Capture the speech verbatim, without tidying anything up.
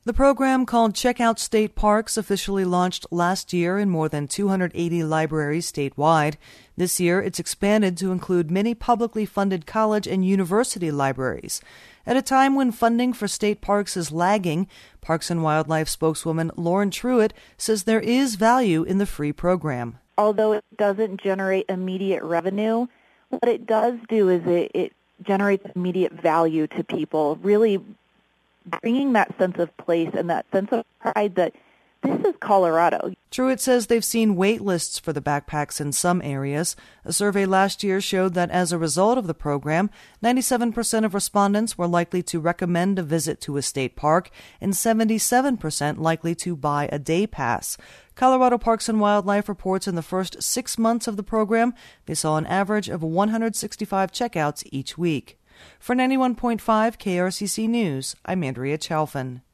The program, called Check Out State Parks, officially launched last year in more than two hundred eighty libraries statewide. This year, it's expanded to include many publicly funded college and university libraries. At a time when funding for state parks is lagging, Parks and Wildlife spokeswoman Lauren Truitt says there is value in the free program. Although it doesn't generate immediate revenue, what it does do is it, it generates immediate value to people, really bringing that sense of place and that sense of pride that this is Colorado. Truitt says they've seen wait lists for the backpacks in some areas. A survey last year showed that as a result of the program, ninety-seven percent of respondents were likely to recommend a visit to a state park and seventy-seven percent likely to buy a day pass. Colorado Parks and Wildlife reports in the first six months of the program, they saw an average of one hundred sixty-five checkouts each week. For ninety-one point five K R C C News, I'm Andrea Chalfin.